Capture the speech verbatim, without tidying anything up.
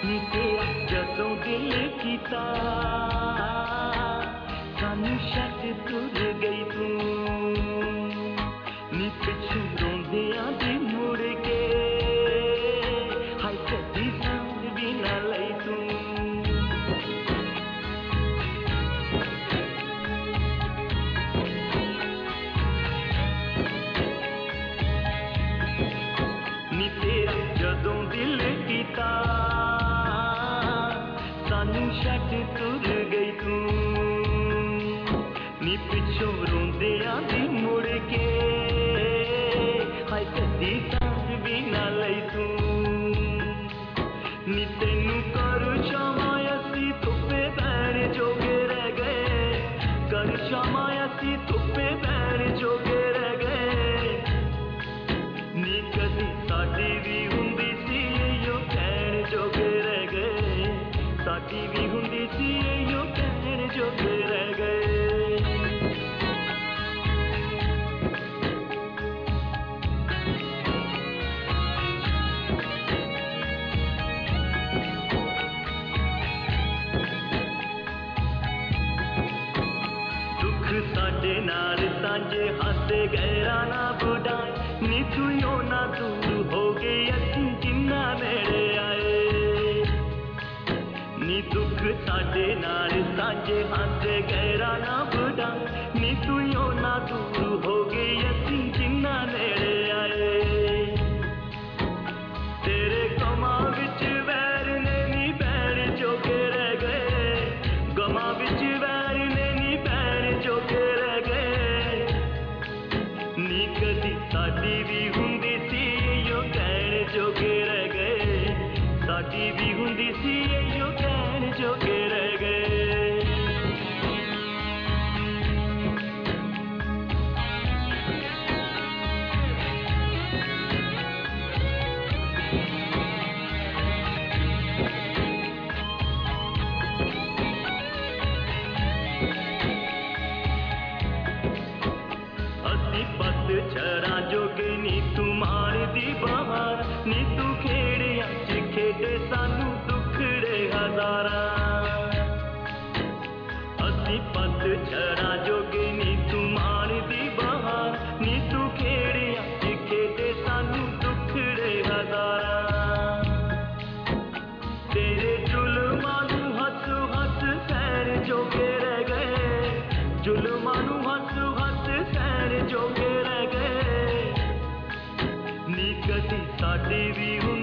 नी तेरा जदों दिल कीता सानू छड्ड तुर गई तू नी पिछू रोंदियां दी मुड़ के हाय कदी सांभ भी ना लई तू नी तेरा जदों दिल कीता सानू छड्ड तुर गई तू नी पिछों रोंदियां दी मुड़ के हाय कदी सांभ भी ना लई तू नी तैनू कर क्षमा असी धुप्पे बैण जोगे रह गए कर क्षमा असी धुप्पे बैण जोगे रह गए नी कदी साडी भी हुंदी सी इहो कहण जोगे रह गए साडी भी हुंदी सी इहो कहण जोगे रह गए दुख साडे नाल सांझे हाथे गहरा ना बुढ़ाए नी तू यो ना दूर हो गई असी जिन्ना नेड़े आए नी दुख साडे नाल सांझे हाथे गहरा ना बुढ़ाए नी तू यो ना दूर हो गई असी जिन्ना नेड़े आए तेरे गमां विच वैर ने नी बैण जोगे रह गए गमां विच वैर ने नी बैण जोगे रह गए नी कदी साडी भी हुंदी सी इहो कहण जोगे रह गए साडी भी हुंदी सी इहो कहण जोगे रह गए पतझड़ा जोगे नी तू मारदी बहार नी तू खेड़िया च खेडे सानू दुखड़े हजारा असी पतझड़ा जोगे नी तू मारदी बहार नी तू खेड़िया च खेडे सानू दुखड़े हजारा तेरे जुल्मां नू हस हस सहण जोगे रह गए जुल्मां नू हस हस सहण जोगे रह गए नी कदी साडी भी